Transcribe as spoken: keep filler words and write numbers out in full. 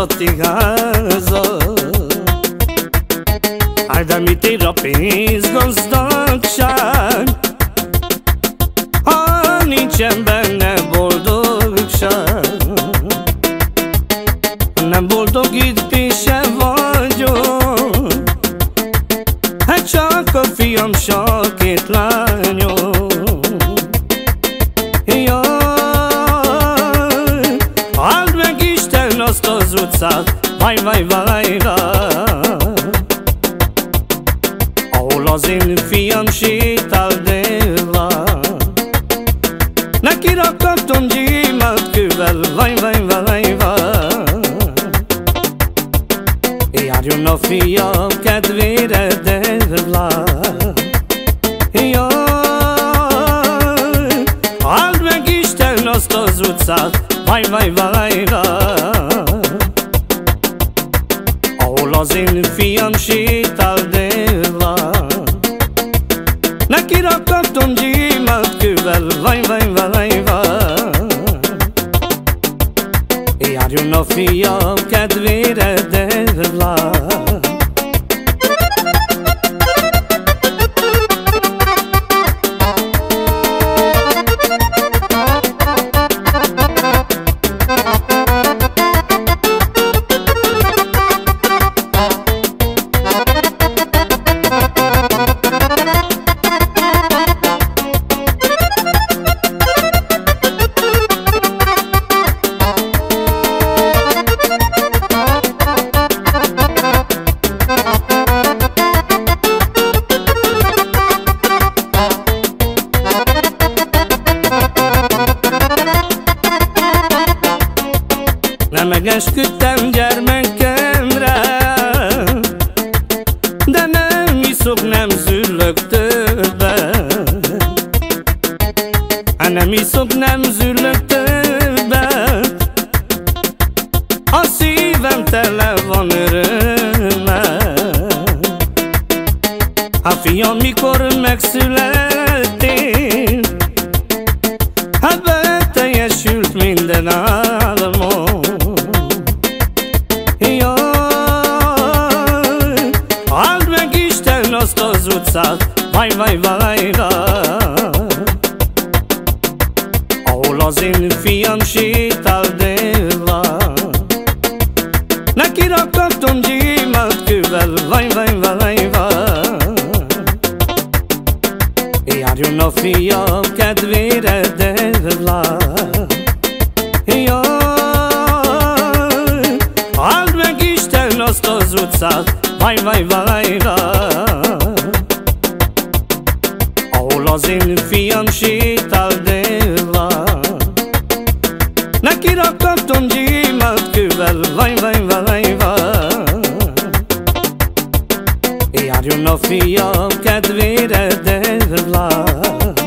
házati házat. Áj, de mit ér a pénzgazdagság, ha nincsen benne boldogság? Nem boldogít sem vagyok, hát csak a fiam, s a két lányom. Jaj, áld meg Isten azt az utcát, vaj, vaj, vajra, ahol az én fiam sétál délre. Neki rakadtam gyémánt kővel, vaj, vaj, vajra, járjon a fiam kedvére délre. Jaj, áld meg Isten azt az utcát, vaj, vaj, vajra, ahol az én fiam sétál délre. Neki rakadtam gyémánt kővel, vaj, vaj, vajra, járjon a fiam kedvére délre. Nem megesküdtem gyermekemre, de nem iszok, nem züllök többet. Nem iszok, nem züllök többet, a szívem tele van örömmel. Hát fiam, mikor megszülettél, hát beteljesült minden álmom. Áld meg Isten azt az utcát, vaj, vaj, vajra, ahol az én fiam sétál délre. Neki rakadtam gyémánt kővel, vaj, vaj, vajra, járjon a fiam kedvére délre. Jaj, áld meg Isten azt az utcát, vaj, vaj, vajra, ahol az én fiam sétál délre. Neki rakadtam gyémánt kővel, vaj, vaj, vajra, járjon a fiam kedvére délre.